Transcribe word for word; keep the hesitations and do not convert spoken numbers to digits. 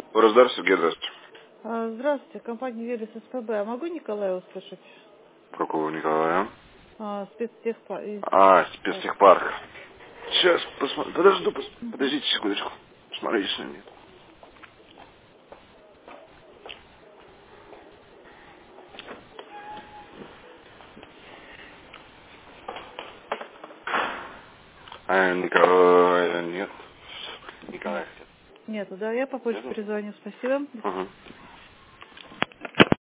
Уроздар, Сергей, здравствуйте. А, Здравствуйте, компания Велес СПБ. А могу Николая услышать? Какого Николая? А, спецтехпа... из- А, спецтехпарк. Сейчас, посмотрю. Подожду, пос... подождите секундочку. Смотрите, что нет. А, Николая нет. Николая. Нету, да? Я попозже Нету? перезвоню. Спасибо. Угу.